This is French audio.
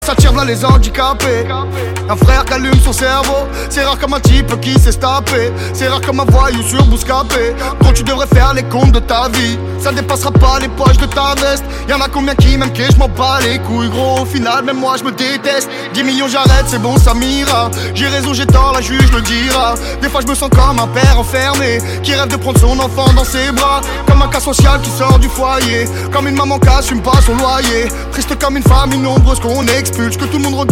Ça tire là les handicapés. Un frère qui allume son cerveau. C'est rare comme un type qui s'est tapé. C'est rare comme un voyou sur Bouscapé. Quand tu devrais faire les comptes de ta vie, ça dépassera pas les poches de ta veste. Y'en a combien qui m'aiment que je m'en bats les couilles gros. Au final même moi je me déteste. 10 millions j'arrête, c'est bon ça m'ira. J'ai raison j'ai tort, la juge le dira. Des fois je me sens comme un père enfermé qui rêve de prendre son enfant dans ses bras. Comme un cas social qui sort du foyer. Comme une maman qui assume pas son loyer. Triste comme une famille nombreuse qu'on expulse. Que tout le monde regarde